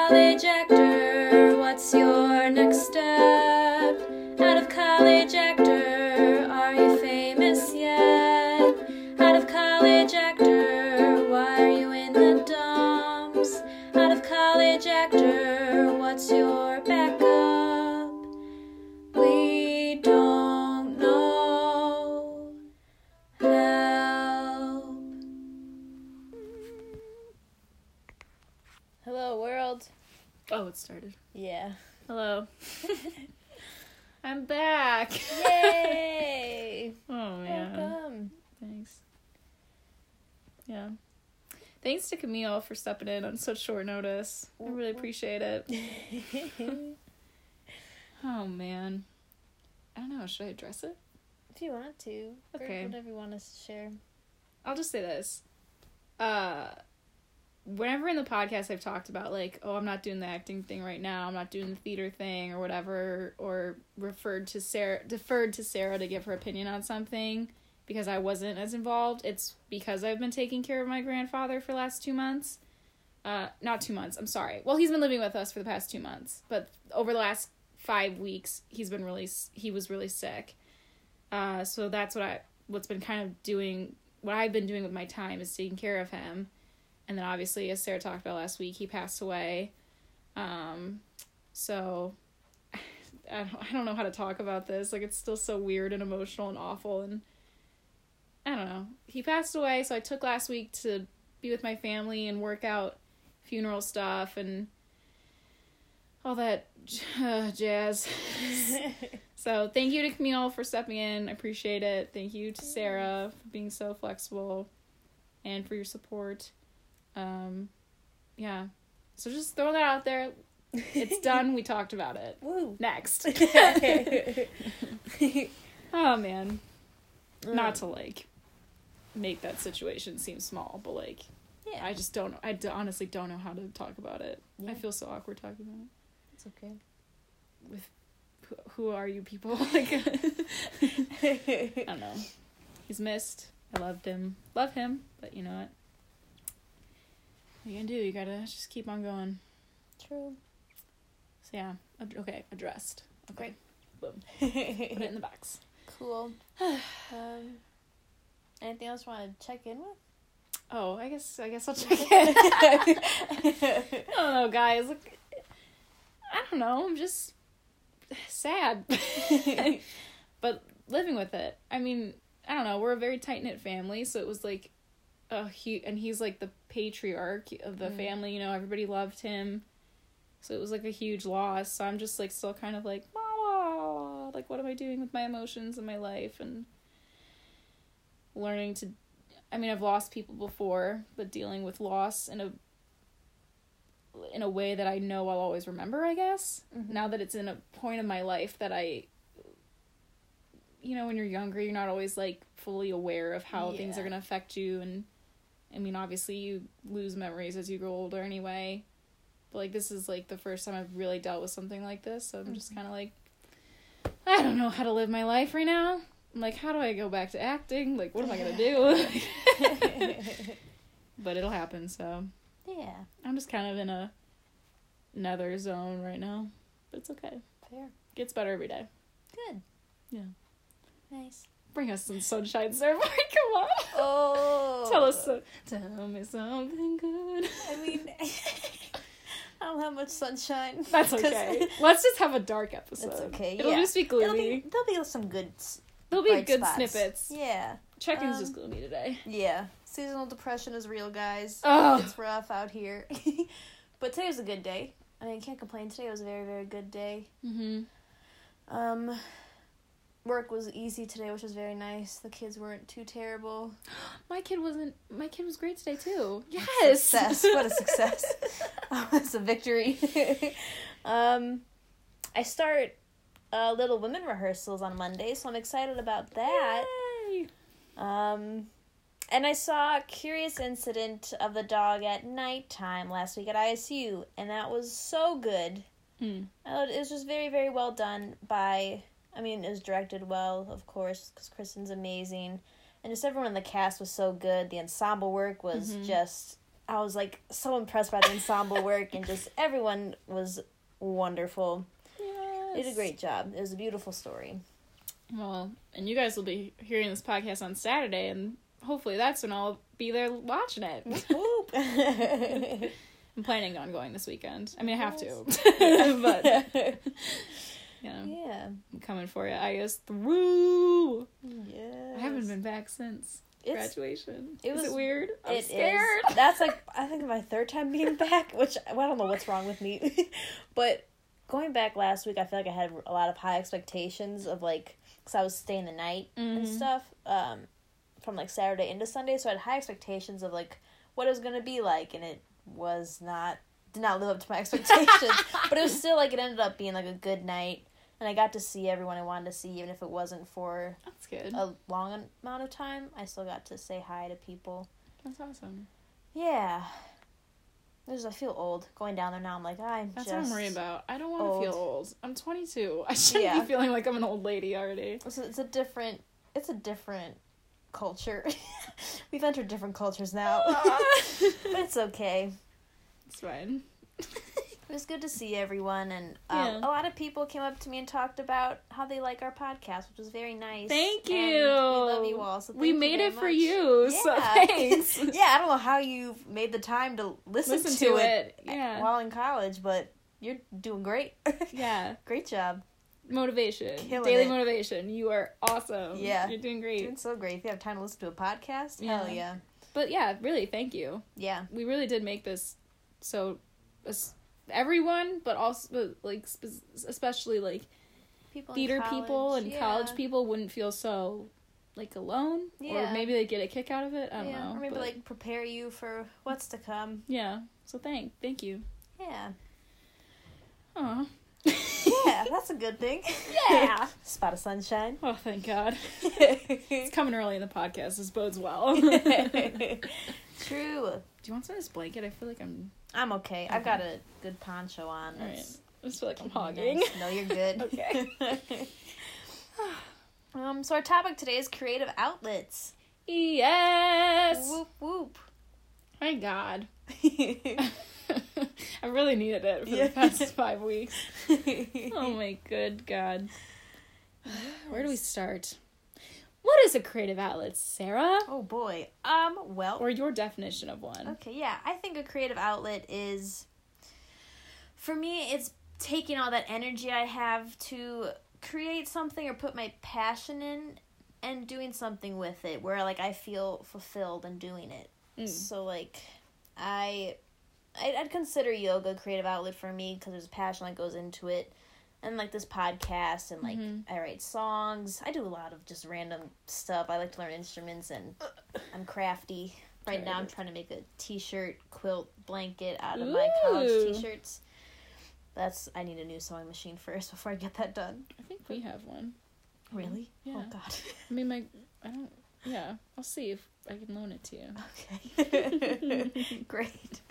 college actor, what's your next step? Out of college actor, are you famous yet? Out of college actor, why are you in the dumps? Out of college actor, what's your backup? We don't know. Help. Hello, world. Oh, it started. Yeah. Hello. I'm back. Yay! Oh, man. Welcome. Thanks. Yeah. Thanks to Camille for stepping in on such short notice. I really appreciate it. Oh, man. I don't know. Should I address it? If you want to. Okay. Or whatever you want us to share. I'll just say this. Whenever in the podcast I've talked about, like, oh, I'm not doing the acting thing right now, I'm not doing the theater thing or whatever, or deferred to Sarah to give her opinion on something because I wasn't as involved, it's because I've been taking care of my grandfather for the last 2 months. Not 2 months, I'm sorry. Well, he's been living with us for the past 2 months, but over the last 5 weeks, he was really sick. So that's what I've been doing with my time is taking care of him. And then obviously, as Sarah talked about last week, he passed away. So I don't know how to talk about this. Like, it's still so weird and emotional and awful. And I don't know. He passed away, so I took last week to be with my family and work out funeral stuff and all that jazz. So thank you to Camille for stepping in. I appreciate it. Thank you to Sarah for being so flexible and for your support. Yeah. So just throw that out there. It's done. We talked about it. Woo. Next. Oh, man. Not to, like, make that situation seem small, but, like, Yeah. I honestly don't know how to talk about it. Yeah. I feel so awkward talking about it. It's okay. With who are you people? Like, I don't know. He's missed. I loved him. Love him, but you know what? What are you gonna do? You gotta just keep on going. True. So yeah. Okay, addressed. Okay. Boom. Put it in the box. Cool. Anything else you want to check in with? Oh, I guess I'll check in. I don't know, guys. Look, I don't know. I'm just sad. But living with it. I mean, I don't know. We're a very tight-knit family, so it was like and he's like the patriarch of the family, you know, everybody loved him. So it was like a huge loss. So I'm just like still kind of like, like, what am I doing with my emotions in my life? And learning to, I mean, I've lost people before, but dealing with loss in a way that I know I'll always remember, I guess. Mm-hmm. Now that it's in a point of my life that you know, when you're younger, you're not always, like, fully aware of how things are going to affect you. And, I mean, obviously you lose memories as you grow older anyway. But, like, this is, like, the first time I've really dealt with something like this. So I'm just kind of like, I don't know how to live my life right now. I'm like, how do I go back to acting? Like, what am I going to do? But it'll happen, so. Yeah. I'm just kind of in another zone right now. But it's okay. Fair. Gets better every day. Good. Yeah. Nice. Bring us some sunshine, Sarah. Come on. Oh. Tell me something good. I mean, I don't have much sunshine. That's okay. Let's just have a dark episode. That's okay. It'll just be gloomy. There'll be some good. There'll be good spots. snippets. Yeah. Check-in's just gloomy today. Yeah. Seasonal depression is real, guys. Oh. It's rough out here. But today was a good day. I mean, I can't complain. Today was a very, very good day. Mm-hmm. Work was easy today, which was very nice. The kids weren't too terrible. My kid was great today, too. Yes! Success. What a success. It's a victory. I start Little Women rehearsals on Monday, so I'm excited about that. Yay! And I saw a Curious Incident of the Dog at Nighttime last week at ISU, and that was so good. It was just very, very well done by... I mean, it was directed well, of course, because Kristen's amazing. And just everyone in the cast was so good. The ensemble work was just I was like so impressed by the ensemble work, and just everyone was wonderful. Yes. They did a great job. It was a beautiful story. Well, and you guys will be hearing this podcast on Saturday, and hopefully that's when I'll be there watching it. Whoop. I'm planning on going this weekend. I mean, I have to. But, you know, Yeah. I'm coming for you. I guess through. Yes. I haven't been back since graduation. Is it weird? I'm scared. That's like, I think my third time being back, which I don't know what's wrong with me. But going back last week, I feel like I had a lot of high expectations of like, because I was staying the night and stuff from like Saturday into Sunday. So I had high expectations of like what it was going to be like. And it did not live up to my expectations. But it was still like, it ended up being like a good night. And I got to see everyone I wanted to see, even if it wasn't for That's good. a long amount of time. I still got to say hi to people. That's awesome. Yeah. I feel old. Going down there now, I'm like, That's what I'm worried about. I don't want to feel old. I'm 22. I shouldn't Yeah. be feeling like I'm an old lady already. So it's a different culture. We've entered different cultures now. But it's okay. It's fine. It was good to see everyone, and Yeah. a lot of people came up to me and talked about how they like our podcast, which was very nice. Thank you. And we love you all. So We thank you made very it for much. you, so Yeah. thanks. Yeah, I don't know how you've made the time to listen to it while in college, but you're doing great. Yeah. Great job. Motivation. Killing Daily it. motivation. You are awesome. Yeah. You're doing great. Doing so great. If you have time to listen to a podcast, Yeah. hell yeah. But yeah, really, thank you. Yeah. We really did make this so everyone, but also like especially like People theater in college, people and yeah. college people wouldn't feel so like alone, Yeah. or maybe they get a kick out of it. I don't know. Or maybe but, like prepare you for what's to come. yeah. So thank you. Yeah. Aw. Yeah, that's a good thing. Yeah. Spot of sunshine. Oh, thank God. It's coming early in the podcast. This bodes well. Do True. you want some of this blanket? I feel like I'm I'm okay. I've got a good poncho on. All right. That's I just feel like I'm keeping me hogging. nice. No, you're good. Okay. So our topic today is creative outlets. Yes. Whoop whoop. My God. I really needed it for the past 5 weeks. Oh my good God. Where do we start? What is a creative outlet, Sarah? Oh boy. Well. Or your definition of one. Okay, yeah. I think a creative outlet is, for me, it's taking all that energy I have to create something or put my passion in and doing something with it where, like, I feel fulfilled in doing it. So, like, I'd consider yoga a creative outlet for me because there's a passion that goes into it. And, like, this podcast, and, like, I write songs. I do a lot of just random stuff. I like to learn instruments, and I'm crafty. Right now I'm trying to make a t-shirt, quilt, blanket out of my college t-shirts. I need a new sewing machine first before I get that done. I think we have one. Really? Yeah. Oh, God. I mean, yeah. I'll see if I can loan it to you. Okay. Great.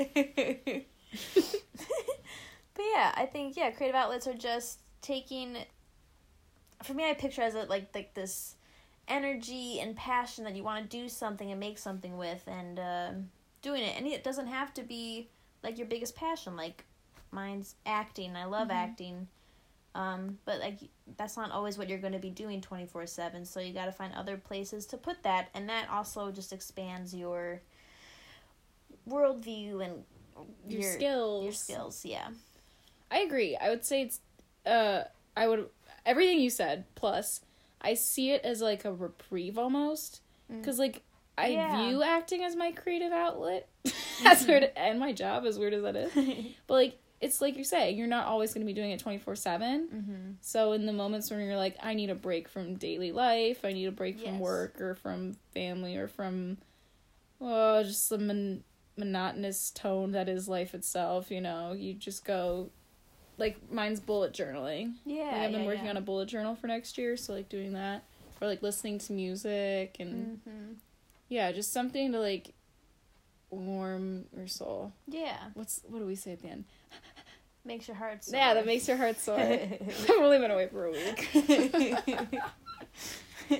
But yeah, I think, creative outlets are just taking, for me, I picture as like this energy and passion that you want to do something and make something with, and doing it. And it doesn't have to be like your biggest passion. Like mine's acting. I love acting. But like that's not always what you're going to be doing 24/7. So you got to find other places to put that, and that also just expands your worldview and your skills. Your skills, yeah. I agree. I would say it's everything you said, plus I see it as like a reprieve almost, because like I view acting as my creative outlet. That's weird, and my job, as weird as that is. But like it's like you say, you're not always going to be doing it 24/7. So in the moments when you're like, I need a break from daily life, I need a break from work or from family or from just the monotonous tone that is life itself, you just go. Like, mine's bullet journaling. Yeah, like, I've been working on a bullet journal for next year, so, like, doing that. Or, like, listening to music and, just something to, like, warm your soul. Yeah. What do we say at the end? Makes your heart sore. Yeah, that makes your heart sore. I've only been away for a week.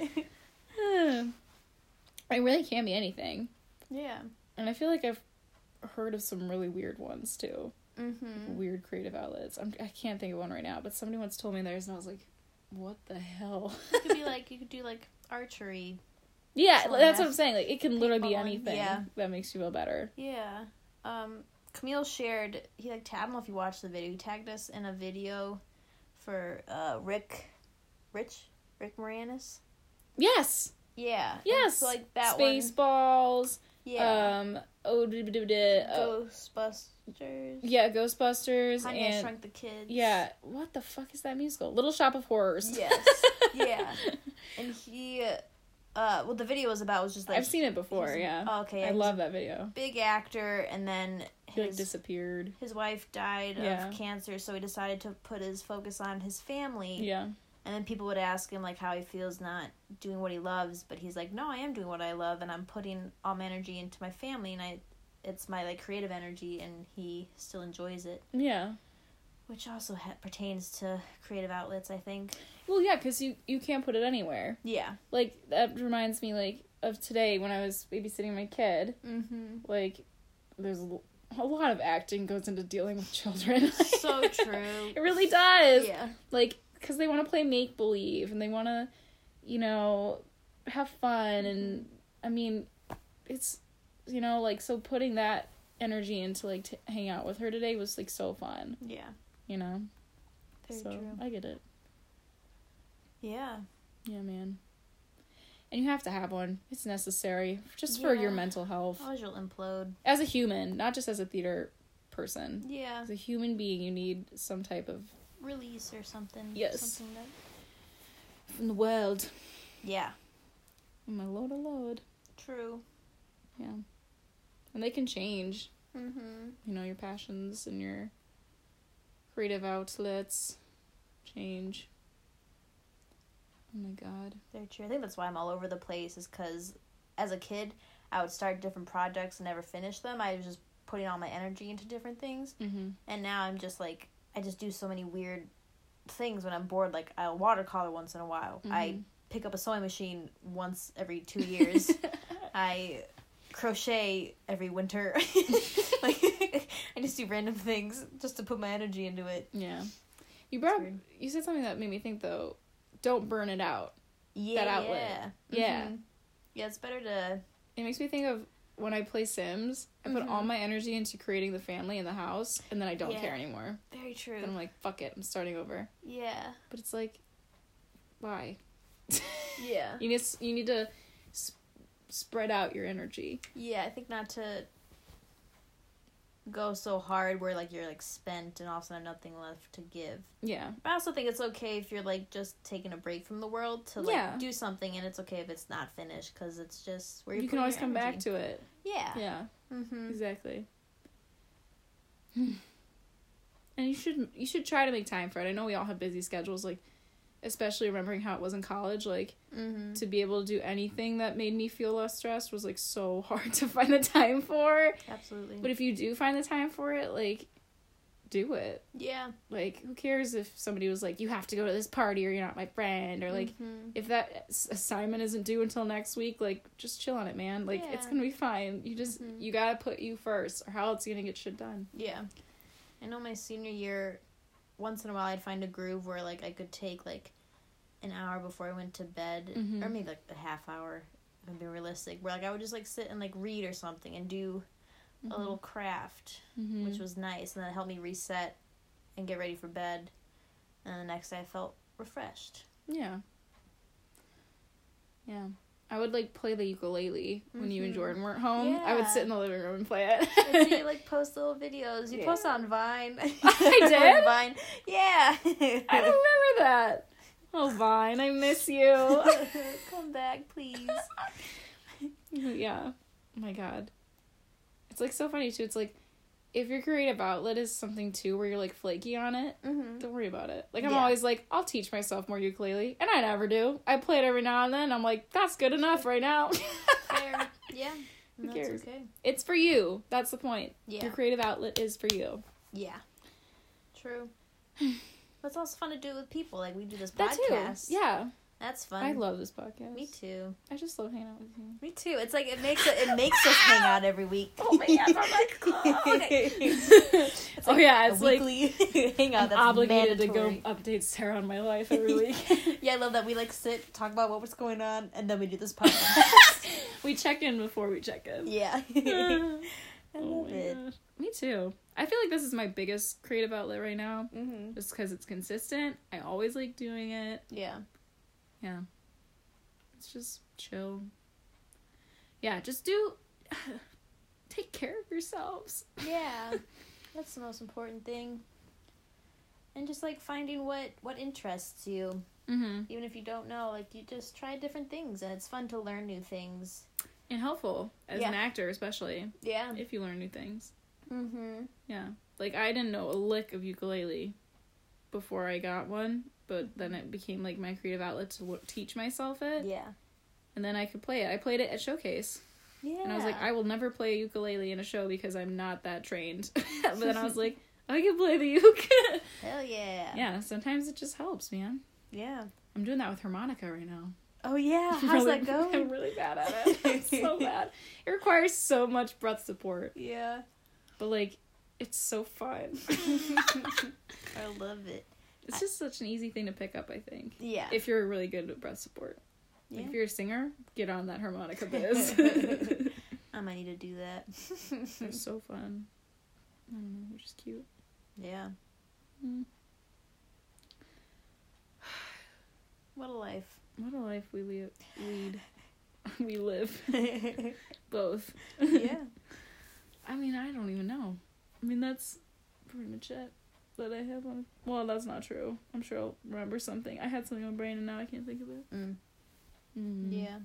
It really can be anything. Yeah. And I feel like heard of some really weird ones too. Mm-hmm. Weird creative outlets. I can't think of one right now, but somebody once told me theirs, and I was like, "What the hell?" It could be like, you could do like archery. Yeah, Something that's what like I'm saying. Like, it can literally be paintballing. anything Yeah. that makes you feel better. Yeah. Camille shared, he like, I don't know if you watched the video, he tagged us in a video for Rick Moranis. Yes. Yeah. And Yes. so like that Spaceballs. one. Yeah. Ghostbusters. Yeah, Ghostbusters Honey, I and Shrunk the Kids. yeah. What the fuck is that musical? Little Shop of Horrors. Yes. Yeah. And he, what the video was about was just like, I've seen it before. Yeah. Oh, okay. I love that video. Big actor, and then He like disappeared. his wife died Yeah. of cancer, so he decided to put his focus on his family. Yeah. And then people would ask him like how he feels not doing what he loves, but he's like, no, I am doing what I love, and I'm putting all my energy into my family, and it's my like creative energy, and he still enjoys it. Yeah. Which also pertains to creative outlets, I think. Well, yeah, because you can't put it anywhere. Yeah. Like, that reminds me, like, of today when I was babysitting my kid. Mm-hmm. Like, there's a lot of acting goes into dealing with children. So true. It really does. Yeah. Like, because they want to play make-believe, and they want to, you know, have fun, and, I mean, it's, you know, like, so putting that energy into, like, to hang out with her today was, like, so fun. Yeah. You know? Very So, true. I get it. Yeah. Yeah, man. And you have to have one. It's necessary. Just for your Yeah. mental health. Otherwise you'll implode. As a human, not just as a theater person. Yeah. As a human being, you need some type of... Release or something. Yes. Something that... from the world. Yeah. My Lord. True. Yeah. And they can change. Mm-hmm. You know, your passions and your creative outlets change. Oh my god. Very true. I think that's why I'm all over the place, is because as a kid, I would start different projects and never finish them. I was just putting all my energy into different things. Mm-hmm. And now I'm just like, I just do so many weird things when I'm bored. Like, I'll watercolor once in a while. Mm-hmm. I pick up a sewing machine once every 2 years. I crochet every winter. Like, I just do random things just to put my energy into it. Yeah. You said something that made me think, though. Don't burn it out. Yeah. That outlet. Yeah. Mm-hmm. Yeah, it's better to... It makes me think of when I play Sims. I put all my energy into creating the family and the house, and then I don't care anymore. Very true. Then I'm like, fuck it, I'm starting over. Yeah. But it's like, why? Yeah. You need to spread out your energy. Yeah, I think not to go so hard where, like, you're, like, spent and all of a sudden nothing left to give. Yeah. But I also think it's okay if you're, like, just taking a break from the world to, like, do something, and it's okay if it's not finished, because it's just where you can always come back to it. Yeah. Yeah. Mm-hmm. Exactly. And you should try to make time for it. I know we all have busy schedules, like, especially remembering how it was in college, like, to be able to do anything that made me feel less stressed was, like, so hard to find the time for. Absolutely. But if you do find the time for it, like, do it. Yeah. Like, who cares if somebody was like, you have to go to this party or you're not my friend, or, like, if that assignment isn't due until next week, like, just chill on it, man. Like, it's gonna be fine. You just, you gotta put you first, or how else are you gonna get shit done? Yeah. I know my senior year, once in a while I'd find a groove where, like, I could take, like, an hour before I went to bed, or maybe, like, a half hour, if I'm being realistic, where, like, I would just, like, sit and, like, read or something and do a little craft, which was nice, and that helped me reset and get ready for bed, and the next day I felt refreshed. Yeah. Yeah. I would, like, play the ukulele when you and Jordan weren't home. Yeah. I would sit in the living room and play it. I see you, like, post little videos. You post on Vine. I did? Vine. Yeah. I don't remember that. Oh, Vine, I miss you. Come back, please. Yeah. Oh, my God. It's, like, so funny, too. It's, like, if your creative outlet is something, too, where you're, like, flaky on it, don't worry about it. Like, I'm always like, I'll teach myself more ukulele. And I never do. I play it every now and then. I'm like, that's good enough right now. Fair. Yeah. Who cares? Okay. It's for you. That's the point. Yeah. Your creative outlet is for you. Yeah. True. But it's also fun to do it with people. Like, we do this That, podcast. too. Yeah. That's fun. I love this podcast. Me too. I just love hanging out with you. Me too. It's like it makes us hang out every week. Oh my god, I'm like, okay. It's like it's a like weekly hang out. I'm That's obligated mandatory. to go update Sarah on my life every week. Yeah, I love that we like sit, talk about what's going on, and then we do this podcast. We check in before we check in. Yeah. I love it. Gosh. Me too. I feel like this is my biggest creative outlet right now. Mm-hmm. Just because it's consistent. I always like doing it. Yeah. Yeah. It's just chill. Yeah, just take care of yourselves. Yeah. That's the most important thing. And just like finding what interests you. Mm-hmm. Even if you don't know, like you just try different things, and it's fun to learn new things. And helpful as an actor, especially. Yeah. If you learn new things. Mm-hmm. Yeah. Like, I didn't know a lick of ukulele before I got one, but then it became, like, my creative outlet to teach myself it. Yeah. And then I could play it. I played it at Showcase. Yeah. And I was like, I will never play a ukulele in a show because I'm not that trained. But then I was like, I can play the uke. Hell yeah. Yeah, sometimes it just helps, man. Yeah. I'm doing that with harmonica right now. Oh yeah. How's that going? I'm really bad at it. It's so bad. It requires so much breath support. Yeah. But, like, it's so fun. I love it. It's just such an easy thing to pick up, I think. Yeah. If you're really good at breath support. Yeah. Like, if you're a singer, get on that harmonica biz. I might need to do that. It's so fun. I don't know, which is cute. Yeah. Mm. What a life. What a life we lead. We live. Both. Yeah. I mean, I don't even know. I mean, that's pretty much it that I have on. Well, that's not true. I'm sure I'll remember something. I had something on my brain and now I can't think of it. Mm. Yeah.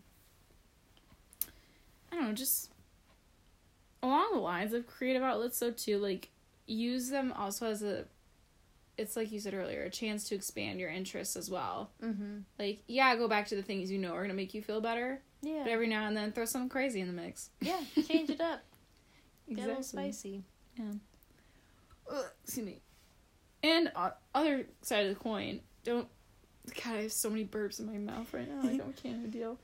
I don't know, just along the lines of creative outlets, so too, like, use them also as it's like you said earlier, a chance to expand your interests as well. Mm-hmm. Like, yeah, go back to the things you know are going to make you feel better. Yeah. But every now and then, throw something crazy in the mix. Yeah, change it up. Exactly. Get a little spicy. Yeah. Excuse me. And other side of the coin, God, I have so many burps in my mouth right now. Like, I can't even deal.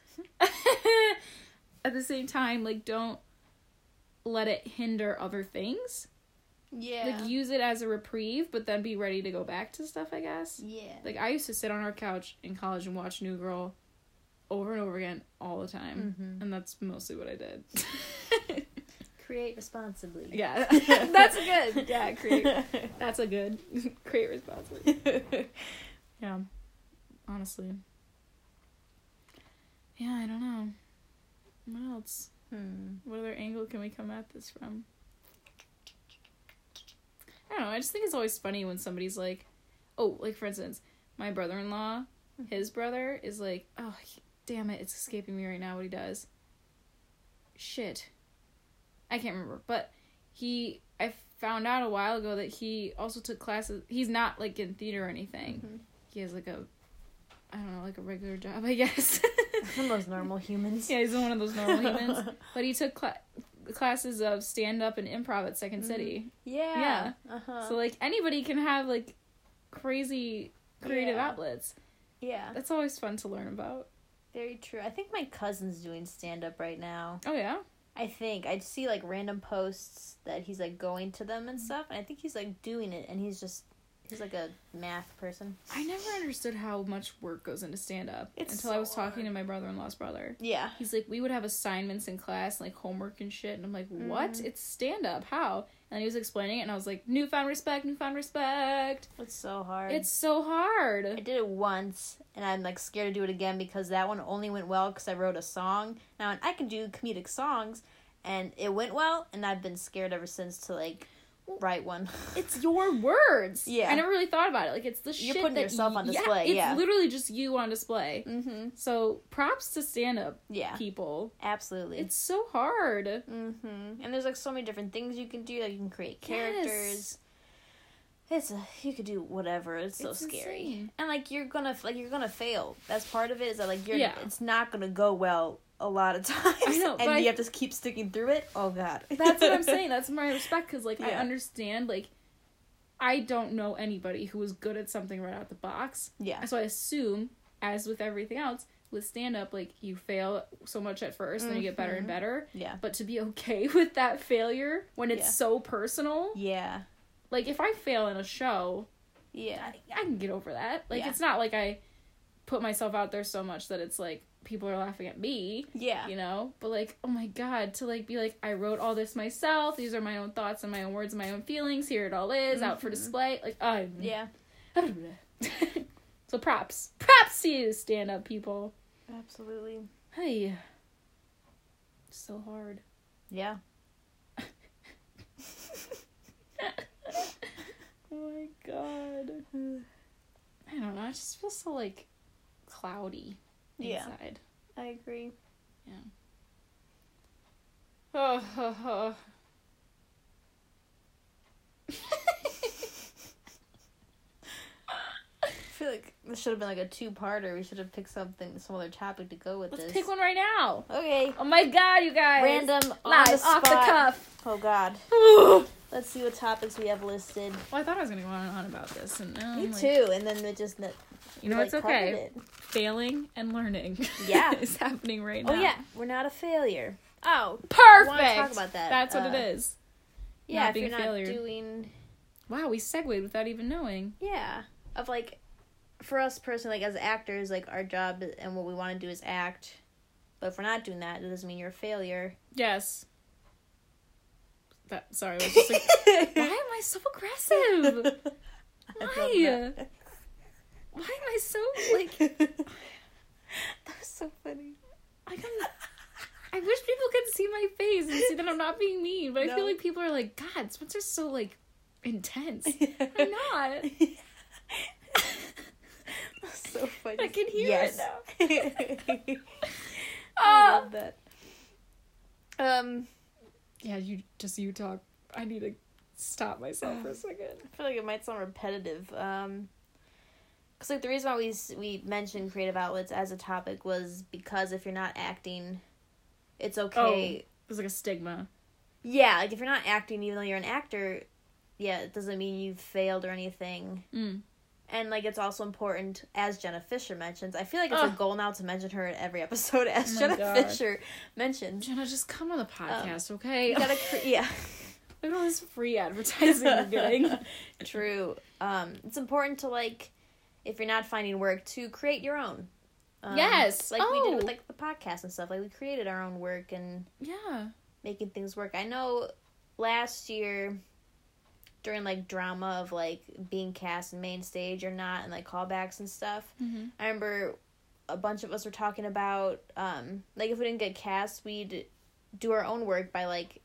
At the same time, like, don't let it hinder other things. Yeah. Like, use it as a reprieve, but then be ready to go back to stuff, I guess. Yeah. Like, I used to sit on our couch in college and watch New Girl over and over again all the time. Mm-hmm. And that's mostly what I did. Create responsibly. Yeah. That's a good. Yeah, create. That's a good. Create responsibly. Yeah. Honestly. Yeah, I don't know. What else? What other angle can we come at this from? I don't know. I just think it's always funny when somebody's like, oh, like, for instance, my brother-in-law, his brother is like, oh, damn it, it's escaping me right now what he does. Shit. I can't remember. But I found out a while ago that he also took classes. He's not, like, in theater or anything. Mm-hmm. He has, like, a regular job, I guess. One of those normal humans. Yeah, he's one of those normal humans. But he took classes of stand-up and improv at Second City. Yeah. Yeah. Uh-huh. So, like, anybody can have, like, crazy creative outlets. Yeah. That's always fun to learn about. Very true. I think my cousin's doing stand-up right now. Oh, yeah? I think. I see, like, random posts that he's, like, going to them and stuff, and I think he's, like, doing it, and he's like a math person. I never understood how much work goes into stand-up until I was talking to my brother-in-law's brother. Yeah. He's like, we would have assignments in class, like homework and shit, and I'm like, what? It's stand-up. How? And he was explaining it, and I was like, newfound respect. It's so hard. It's so hard. I did it once, and I'm, like, scared to do it again because that one only went well because I wrote a song. Now, I can do comedic songs, and it went well, and I've been scared ever since to, like, write one. It's your words. Yeah. I never really thought about it. Like, it's the shit You're putting that yourself on display, It's literally just you on display. Mm-hmm. So, props to stand-up Yeah. people. Absolutely. It's so hard. Mm-hmm. And there's, like, so many different things you can do. Like, you can create characters. You could do whatever. It's so scary. Insane. And, like, you're gonna fail. That's part of it, is that, like, it's not gonna go well a lot of times. I know, and you have to keep sticking through it. Oh, God. That's what I'm saying. That's my respect, because, like, I Yeah. understand, like, I don't know anybody who is good at something right out the box. Yeah. So I assume as with everything else, with stand-up, like, you fail so much at first, then you get better and better. Yeah. But to be okay with that failure when it's so personal. Yeah. Like, if I fail in a show, Yeah. I can get over that. Like, Yeah. it's not like I put myself out there so much that it's, like, people are laughing at me. Yeah. You know? But, like, oh my God, to, like, be like, I wrote all this myself. These are my own thoughts and my own words and my own feelings. Here it all is, out for display. Like, Yeah. So props. Props to you, stand-up people. Absolutely. Hey. So hard. Yeah. Oh my God. I don't know. I just feel so, like, cloudy inside. I agree. Oh. I feel like this should have been like a 2-parter. We should have picked some other topic to go with Let's this. pick one right now. Okay. Oh my God, you guys. Random live off the cuff. Oh God. Let's see what topics we have listed. Well, I thought I was going to go on and on about this. And now Me I'm like, too. And then it just... You know, we, it's like, okay. covered it. Failing and learning. Yeah. is happening right now. Oh yeah. We're not a failure. Oh. Perfect. I want to talk about that. That's what it is. Yeah, Not if being you're a not failure. doing... Wow, we segued without even knowing. Yeah. Of, like... For us personally, like, as actors, like, our job and what we want to do is act. But if we're not doing that, it doesn't mean you're a failure. Yes. Sorry, I was just like, why am I so aggressive? Why? Why am I so, like... That was so funny. I wish people could see my face and see that I'm not being mean, but I feel like people are like, God, Spencer's so, like, intense. I'm not. That's so funny. I can hear it now. I love that. Yeah, you talk. I need to stop myself for a second. I feel like it might sound repetitive. Because, like, the reason why we mentioned creative outlets as a topic was because if you're not acting, it's okay. Oh, there's like a stigma. Yeah, like, if you're not acting, even though you're an actor, yeah, it doesn't mean you've failed or anything. And, like, it's also important, as Jenna Fisher mentions. I feel like it's a goal now to mention her in every episode, as Jenna Fisher mentions. Jenna, just come on the podcast, okay? You gotta, yeah. Look at all this free advertising you're getting. True. It's important to, like, if you're not finding work, to create your own. Yes. Like we did with, like, the podcast and stuff. Like, we created our own work and making things work. I know last year, during, like, drama of, like, being cast in main stage or not, and, like, callbacks and stuff, I remember a bunch of us were talking about, like, if we didn't get cast, we'd do our own work by, like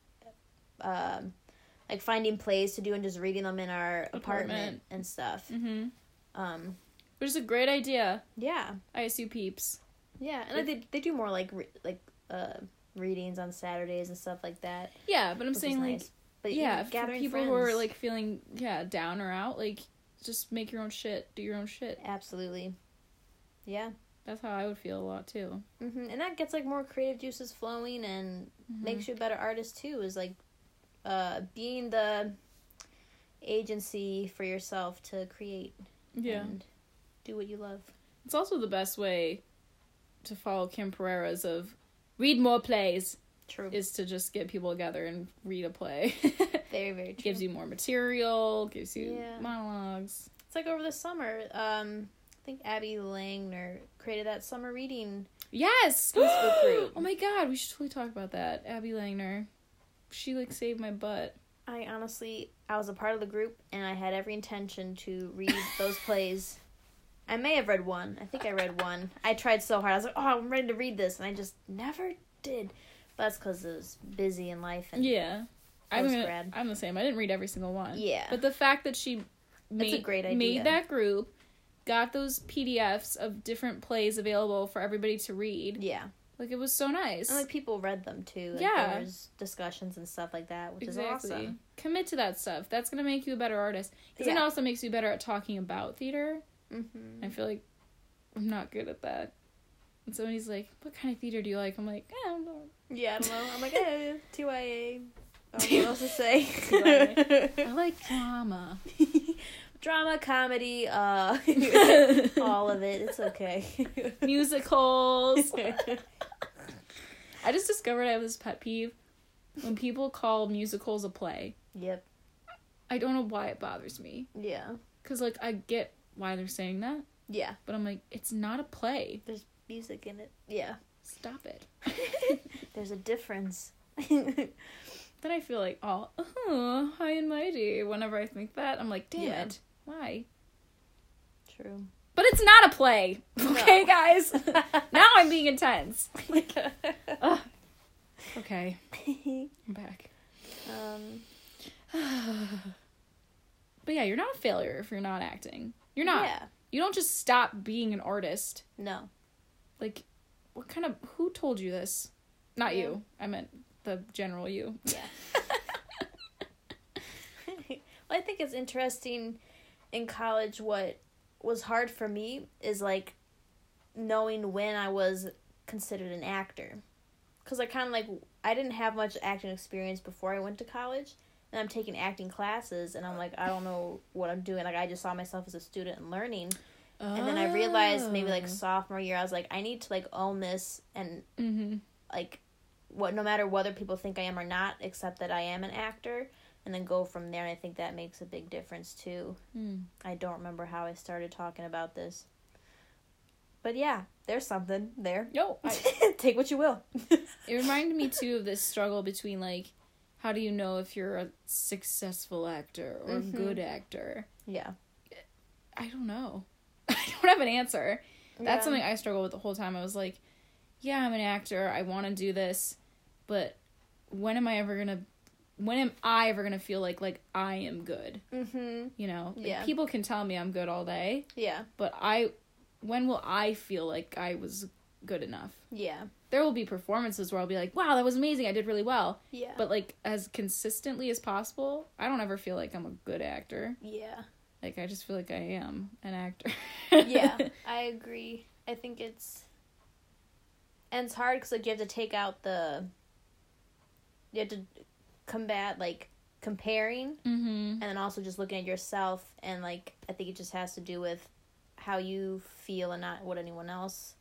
finding plays to do and just reading them in our apartment and stuff. Which is a great idea. Yeah. ISU peeps. Yeah, and like, they do more, like, readings on Saturdays and stuff like that. Yeah, but I'm saying, like, nice. But yeah, for gathering people friends. who are, like, feeling, down or out, like, just make your own shit. Do your own shit. Absolutely. Yeah. That's how I would feel a lot, too. And that gets, like, more creative juices flowing and makes you a better artist, too, is, like, being the agency for yourself to create and do what you love. It's also the best way to follow Kim Pereira's of read more plays. True. Is to just get people together and read a play. Very, very true. Gives you more material, gives you monologues. It's like over the summer, I think Abby Langner created that summer reading. Yes! Facebook group. Oh my God, we should totally talk about that. Abby Langner. She, like, saved my butt. I was a part of the group, and I had every intention to read those plays. I may have read one. I think I read one. I tried so hard. I was like, oh, I'm ready to read this, and I just never did. But that's because it was busy in life. And I'm the same. I didn't read every single one. Yeah. But the fact that she a great idea. made that group, got those PDFs of different plays available for everybody to read. Yeah. Like, it was so nice. And, like, people read them, too. Like, yeah. There was discussions and stuff like that, which is awesome. Commit to that stuff. That's going to make you a better artist. Because it also makes you better at talking about theater. I feel like I'm not good at that. And somebody's like, what kind of theater do you like? I'm like, I don't know. Yeah, I don't know. I'm like, TYA. I don't know what else to say. I like drama. Drama, comedy, all of it. It's okay. Musicals. I just discovered I have this pet peeve when people call musicals a play. Yep. I don't know why it bothers me. Yeah. Because, like, I get why they're saying that. Yeah. But I'm like, it's not a play. There's music in it. Yeah. Stop it. There's a difference. Then I feel like, high and mighty. Whenever I think that, I'm like, damn it. Why? True. But it's not a play. Okay, guys? Now I'm being intense. Okay. I'm back. But yeah, you're not a failure if you're not acting. You're not. Yeah. You don't just stop being an artist. No. Like, who told you this? Not Yeah. you. I meant the general you. Yeah. Well, I think it's interesting in college. What was hard for me is, like, knowing when I was considered an actor. Because I didn't have much acting experience before I went to college. And I'm taking acting classes, and I'm like, I don't know what I'm doing. Like, I just saw myself as a student and learning. And then I realized maybe, like, sophomore year, I was like, I need to, like, own this and, like, no matter whether people think I am or not, accept that I am an actor, and then go from there. And I think that makes a big difference, too. I don't remember how I started talking about this. But, yeah, there's something there. No. Take what you will. It reminded me, too, of this struggle between, like, how do you know if you're a successful actor or a good actor? Yeah. I don't know. I don't have an answer. That's something I struggled with the whole time. I was like, yeah, I'm an actor. I want to do this. But when am I ever going to feel like I am good? Mm-hmm. You know? Like, Yeah. people can tell me I'm good all day. Yeah. But when will I feel like I was good enough? Yeah. There will be performances where I'll be like, wow, that was amazing. I did really well. Yeah. But, like, as consistently as possible, I don't ever feel like I'm a good actor. Yeah. Like, I just feel like I am an actor. Yeah, I agree. I think it's hard because, like, you have to take out you have to combat, like, comparing, and then also just looking at yourself, and, like, I think it just has to do with how you feel and not what anyone else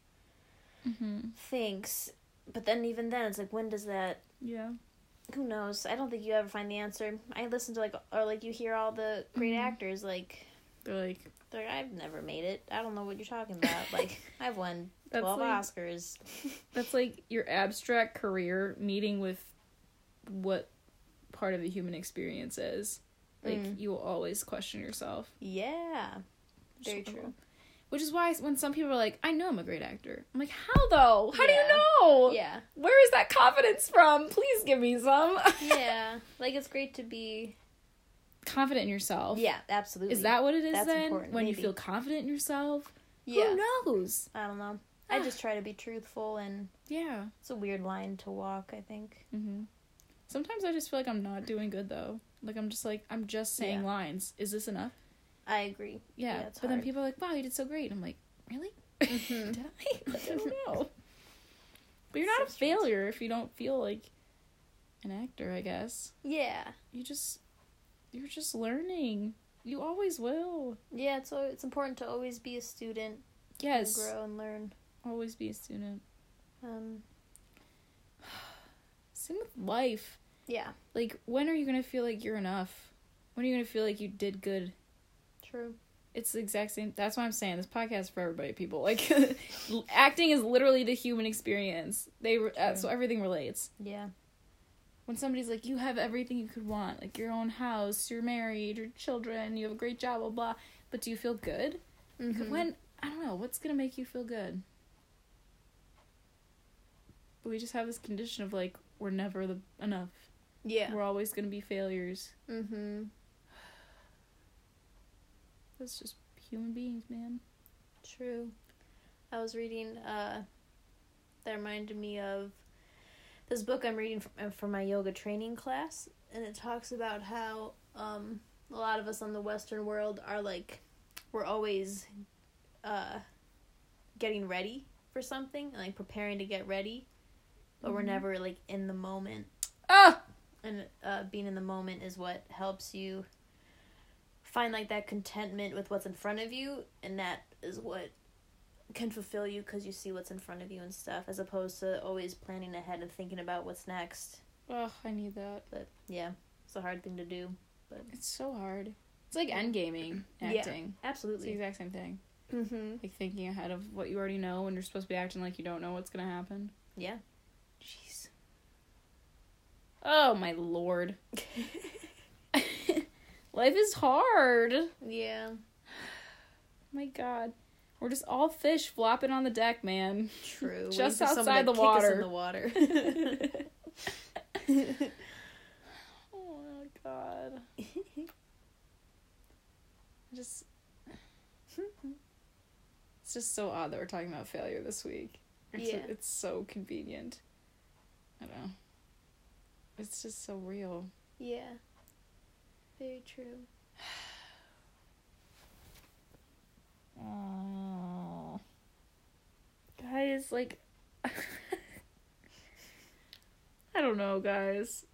thinks. But then even then, it's like, when does that... Yeah. Who knows? I don't think you ever find the answer. I listen to, you hear all the great actors, like... They're like, I've never made it. I don't know what you're talking about. Like, I've won 12 Oscars. That's like your abstract career meeting with what part of the human experience is. Like, you will always question yourself. Yeah. Very true. Which is why when some people are like, I know I'm a great actor. I'm like, how though? How do you know? Yeah. Where is that confidence from? Please give me some. Yeah. Like, it's great to be... confident in yourself. Yeah, absolutely. Is that what it is? That's then? important, When maybe. you feel confident in yourself? Yeah. Who knows? I don't know. I just try to be truthful, and Yeah. it's a weird line to walk, I think. Sometimes I just feel like I'm not doing good, though. Like, I'm just saying lines. Is this enough? I agree. Yeah. it's But then hard. people are like, wow, you did so great. I'm like, really? Did I? Like, I don't know. But you're not a failure if you don't feel like an actor, I guess. Yeah. You're just learning. You always will. Yeah, it's important to always be a student. Yes. And grow and learn. Always be a student. Same with life. Yeah. Like, when are you going to feel like you're enough? When are you going to feel like you did good? True. It's the exact same. That's why I'm saying this podcast is for everybody, people. Like, acting is literally the human experience. So everything relates. Yeah. When somebody's like, you have everything you could want, like your own house, you're married, your children, you have a great job, blah, blah, but do you feel good? When, I don't know, what's going to make you feel good? But we just have this condition of, like, we're never enough. Yeah. We're always going to be failures. That's just human beings, man. True. I was reading, that reminded me of this book I'm reading from my yoga training class, and it talks about how a lot of us in the Western world are like, we're always getting ready for something, and like preparing to get ready, but we're never like in the moment. Ah! And being in the moment is what helps you find, like, that contentment with what's in front of you, and that is what can fulfill you because you see what's in front of you and stuff, as opposed to always planning ahead and thinking about what's next. Oh, I need that. But, yeah, it's a hard thing to do. But It's so hard. It's like endgaming acting. Yeah, It's the absolutely. exact same thing. Mm-hmm. Like thinking ahead of what you already know when you're supposed to be acting like you don't know what's gonna happen. Yeah. Jeez. Oh my lord. Life is hard. Yeah. My god. We're just all fish flopping on the deck, man. True. Just Waiting for someone outside to the kick us water. in the water. Oh my god. Just it's just so odd that we're talking about failure this week. It's so convenient. I don't know. It's just so real. Yeah. Very true. Oh. Guys, like I don't know, guys.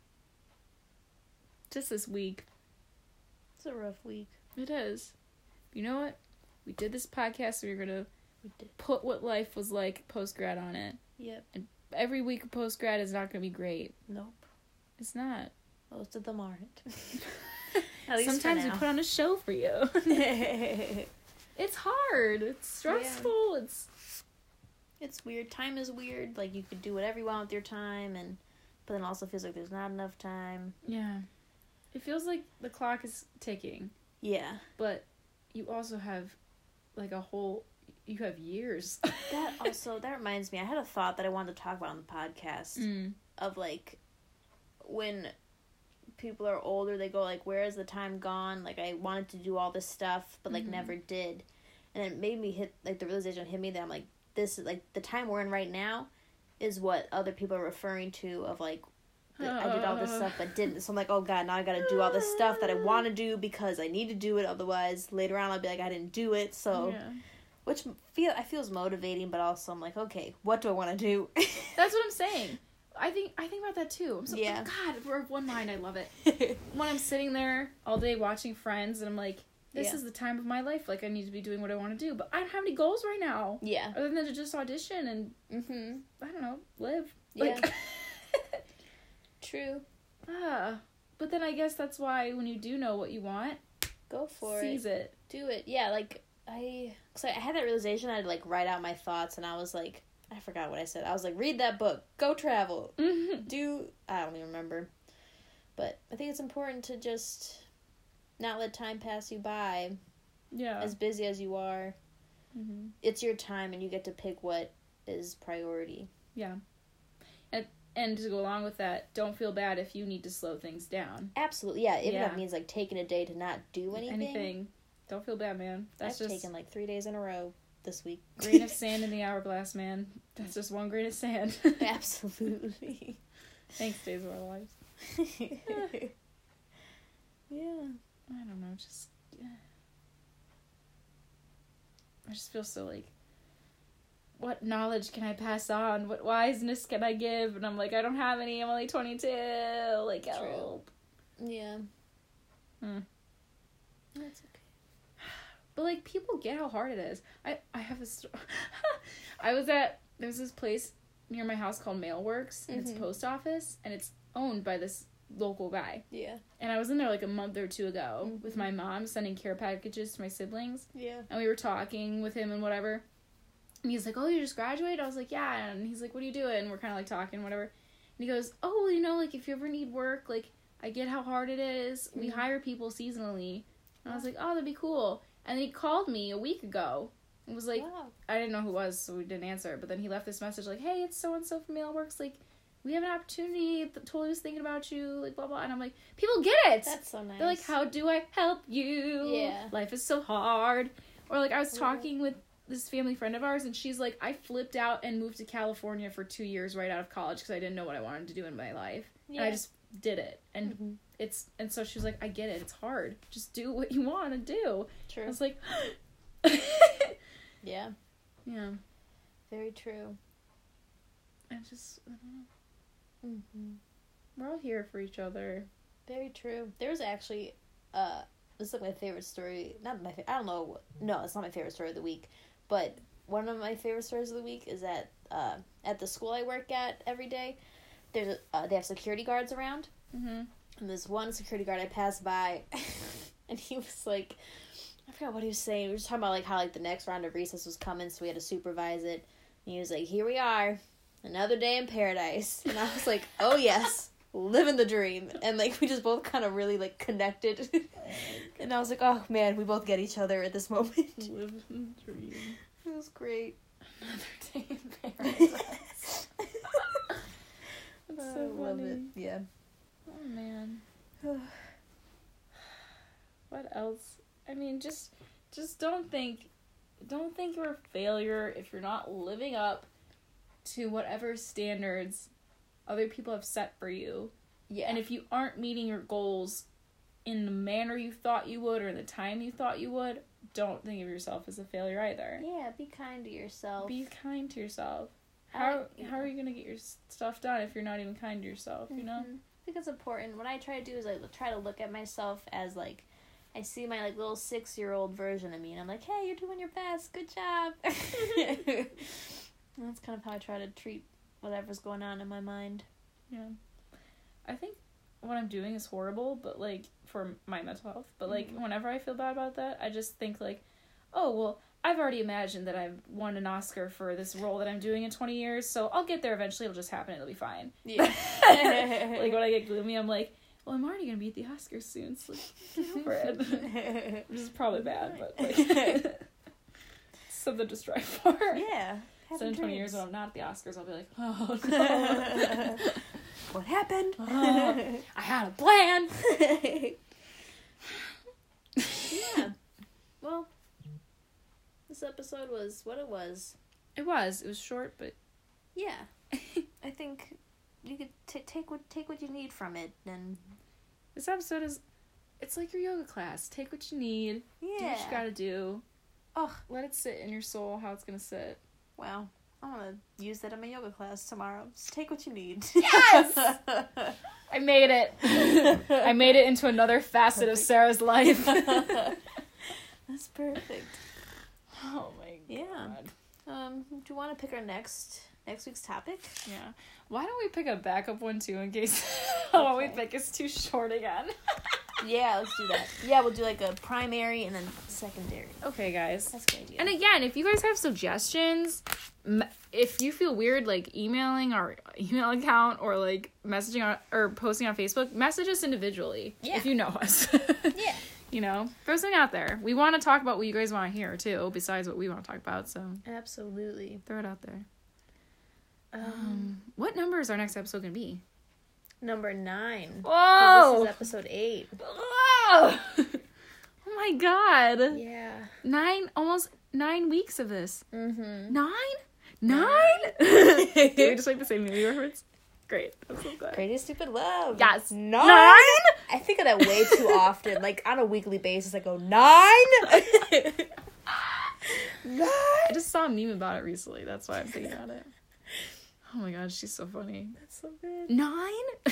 Just this week. It's a rough week. It is. You know what? We did this podcast, so we're gonna We did. put what life was like post-grad on it. Yep. Every week of post-grad is not gonna be great. Nope. It's not. Most of them aren't. At least Sometimes we for put on a show for you. now. It's hard. It's stressful. It's weird. Time is weird. Like, you could do whatever you want with your time, but then also feels like there's not enough time. Yeah. It feels like the clock is ticking, Yeah. but you also have like you have years. That reminds me, I had a thought that I wanted to talk about on the podcast of, like, when people are older, they go, like, where is the time gone? Like, I wanted to do all this stuff, but, like, never did. And it made me hit, like, the realization hit me that I'm, like, this is, like, the time we're in right now is what other people are referring to of, like, I did all this stuff but didn't. So I'm like, oh god, now I gotta do all this stuff that I want to do because I need to do it, otherwise later on I'll be like, I didn't do it. So which feels motivating, but also I'm like, okay, what do I want to do? That's what I'm saying. I think about that too. I'm so, Yeah. God, we're of one mind. I love it. When I'm sitting there all day watching Friends, and I'm like, this is the time of my life. Like, I need to be doing what I want to do, but I don't have any goals right now. Yeah. Other than to just audition and I don't know, live. Yeah. Like, True. but then I guess that's why when you do know what you want, Go for seize it. Do it. Yeah, like, I had that realization. I had to, like, write out my thoughts, and I was like, I forgot what I said. I was like, read that book. Go travel. I don't even remember. But I think it's important to just not let time pass you by. Yeah. As busy as you are. It's your time, and you get to pick what is priority. Yeah. And to go along with that, don't feel bad if you need to slow things down. Absolutely. Yeah, even if that means, like, taking a day to not do anything. Don't feel bad, man. That's I've just taken, like, 3 days in a row this week. grain of sand in the hourglass, man. That's just one grain of sand. Absolutely. Thanks, Days of Our Lives. Yeah. I don't know, I just feel so, like, what knowledge can I pass on? What wiseness can I give? And I'm like, I don't have any. I'm only 22. Like, help. Yeah. That's okay. But, like, people get how hard it is. I have a there's this place near my house called Mailworks, and it's a post office, and it's owned by this local guy. Yeah. And I was in there, like, a month or two ago with my mom, sending care packages to my siblings. Yeah. And we were talking with him and whatever. And he's like, oh, you just graduated? I was like, yeah. And he's like, what are you doing? And we're kind of, like, talking, whatever. And he goes, oh, well, you know, like, if you ever need work, like, I get how hard it is. We hire people seasonally. And I was like, oh, that'd be cool. And then he called me a week ago and was like, wow. I didn't know who it was, so we didn't answer. But then he left this message like, hey, it's so-and-so from Mailworks. Like, we have an opportunity. Totally was thinking about you. Like, blah, blah. And I'm like, people get it. That's so nice. They're like, how do I help you? Yeah. Life is so hard. Or, like, I was talking with this family friend of ours, and she's like, I flipped out and moved to California for 2 years right out of college because I didn't know what I wanted to do in my life. Yeah. And I just did it. And and so she was like, I get it. It's hard. Just do what you want to do. True. I was like, yeah. Yeah. Very true. I don't know. We're all here for each other. Very true. There was actually a this is like my favorite story. Not my I don't know. No, it's not my favorite story of the week. But one of my favorite stories of the week is that at the school I work at every day, they have security guards around. Mm-hmm. And there's one security guard I passed by, and he was like, I forgot what he was saying. We were just talking about like how like the next round of recess was coming, so we had to supervise it. And he was like, "Here we are, another day in paradise." And I was like, "Oh yes, living the dream." And like we just both kind of really like connected. And I was like, "Oh man, we both get each other at this moment." Living the dream. It was great. Another day in paradise. That's so I love funny. it. Yeah. Oh man. What else? I mean, just don't think you're a failure if you're not living up to whatever standards other people have set for you. Yeah. And if you aren't meeting your goals in the manner you thought you would or in the time you thought you would, don't think of yourself as a failure either. Yeah, be kind to yourself. Be kind to yourself. How are you going to get your stuff done if you're not even kind to yourself, you know? I think it's important. What I try to do is like try to look at myself as like I see my like little 6-year-old version of me, and I'm like, "Hey, you're doing your best. Good job." That's kind of how I try to treat whatever's going on in my mind. Yeah. I think what I'm doing is horrible, but like for my mental health, but like whenever I feel bad about that, I just think like, "Oh, well, I've already imagined that I've won an Oscar for this role that I'm doing in 20 years, so I'll get there eventually. It'll just happen. It'll be fine." Yeah. Like when I get gloomy, I'm like, "Well, I'm already gonna be at the Oscars soon, so get over it." Which is probably bad, but like something to strive for. Yeah. So in 20 years when I'm not at the Oscars, I'll be like, "Oh no, what happened?" I had a plan." Yeah. Well, this episode was what it was. It was short, but Yeah. I think you could take what you need from it, and this episode it's like your yoga class. Take what you need. Do what you gotta do. Oh, let it sit in your soul how it's gonna sit. wow. I want to use that in my yoga class tomorrow. Just take what you need. Yes! I made it. I made it into another facet of Sarah's life. That's perfect. Oh my god. Do you want to pick our next week's topic? Yeah. Why don't we pick a backup one too in case the one we pick is too short again? Yeah, let's do that. Yeah, we'll do like a primary and then secondary. Okay, guys. That's a good idea. And again, if you guys have suggestions, if you feel weird like emailing our email account or like messaging on or posting on Facebook, message us individually if you know us. Yeah. You know, throw something out there. We want to talk about what you guys want to hear too, besides what we want to talk about. So Absolutely. throw it out there. What number is our next episode gonna be? Number 9. Whoa! This is episode 8. Whoa! Oh my god! Yeah. Almost 9 weeks of this. Mm-hmm. 9? Did we just make the same movie reference? Great. I'm so glad. Crazy Stupid Love. Yes. 9? 9? I think of that way too often. Like, on a weekly basis, I go, 9? 9? I just saw a meme about it recently. That's why I'm thinking about it. Oh my god, she's so funny. That's so good. 9?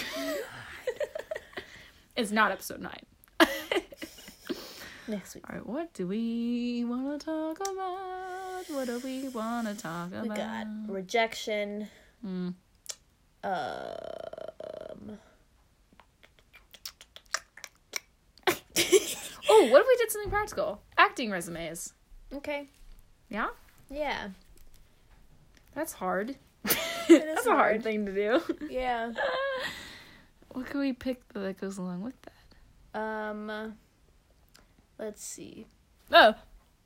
It's not episode 9. Next week. Alright, what do we want to talk about? What do we want to talk about? We got rejection. Oh, what if we did something practical? Acting resumes. Okay. Yeah? Yeah. That's hard. It That's a hard thing to do. Yeah. What could we pick that goes along with that? Let's see. Oh.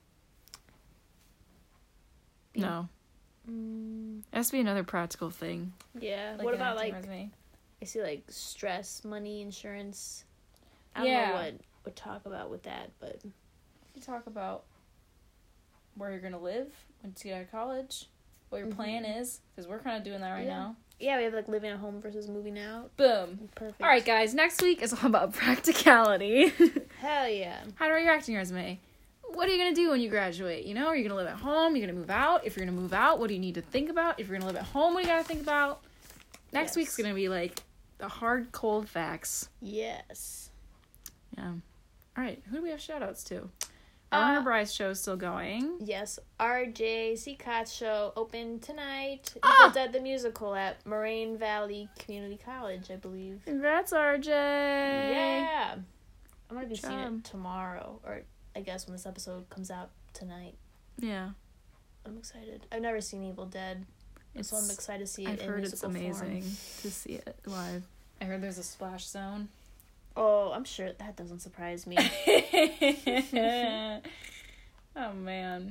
No. Mm, It has to be another practical thing. yeah. Like what an about, acting like, resume. I see, like, stress, money, insurance. I don't know what would talk about with that, but... You talk about where you're going to live once you get out of college, what your plan is, because we're kind of doing that right now. Yeah, we have, like, living at home versus moving out. Boom. Perfect. All right, guys. Next week is all about practicality. Hell yeah. How to write your acting resume. What are you going to do when you graduate? You know, are you going to live at home? You're going to move out? If you're going to move out, what do you need to think about? If you're going to live at home, what do you got to think about? Next week's going to be, like, the hard, cold facts. Yes. Yeah. All right, who do we have shout-outs to? Warner Bryce show's still going. Yes, RJ Seacott's show opened tonight. Evil Dead the Musical at Moraine Valley Community College, I believe. Congrats, RJ! Yeah! I'm going to be Good seeing job. it tomorrow, or I guess when this episode comes out tonight. Yeah. I'm excited. I've never seen Evil Dead, so I'm excited to see it I've in heard musical it's amazing form. to see it live. I heard there's a splash zone. Oh, I'm sure that doesn't surprise me. Oh, man.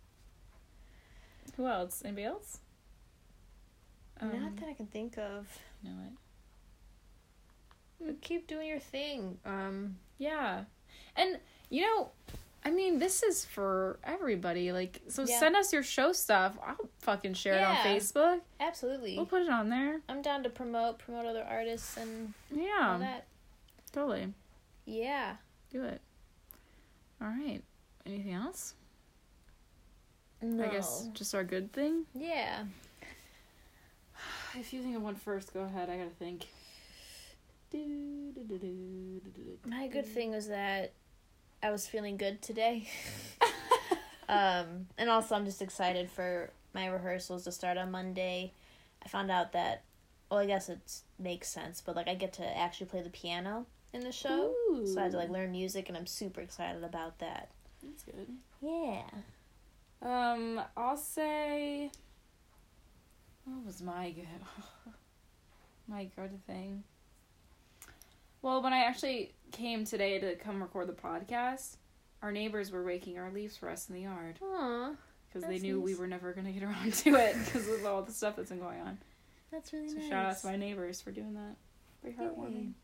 Who else? Anybody else? Not that I can think of. You know what? Keep doing your thing. Yeah. And, you know, I mean, this is for everybody. Like, so Yeah. send us your show stuff. I'll fucking share it on Yeah. Facebook. Absolutely. We'll put it on there. I'm down to promote other artists and all Yeah. that. Totally. Yeah. Do it. All right. Anything else? No. I guess just our good thing. Yeah. If you think of one first, go ahead. I gotta think. My good thing was that I was feeling good today. And also I'm just excited for my rehearsals to start on Monday. I found out that, well, I guess it makes sense, but like I get to actually play the piano in the show. Ooh. So I had to like learn music, and I'm super excited about that. That's good. Yeah. I'll say. What was my good? My good thing. Well, when I actually came today to come record the podcast, our neighbors were raking our leaves for us in the yard Aw, because they That's knew we nice. were never gonna get around to it because of all the stuff that's been going on. that's really So nice. shout out to my neighbors for doing that. Very heartwarming. Yay.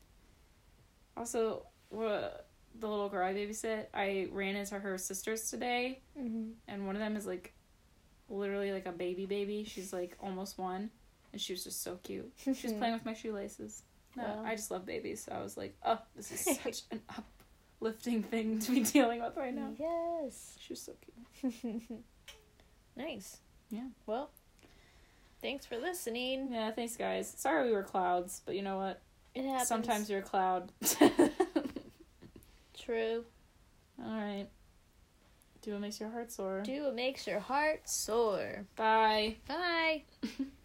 Also, the little girl I babysit, I ran into her sisters today, Mm-hmm. and one of them is like literally like a baby. She's like almost 1, and she was just so cute. She was playing with my shoelaces. No, Wow. I just love babies, so I was like, oh, this is such an uplifting thing to be dealing with right now. Yes. She was so cute. Nice. Yeah. Well, thanks for listening. Yeah, thanks guys. Sorry we were clouds, but you know what? It happens. Sometimes you're a cloud. True. Alright. Do what makes your heart soar. Do what makes your heart soar. Bye. Bye.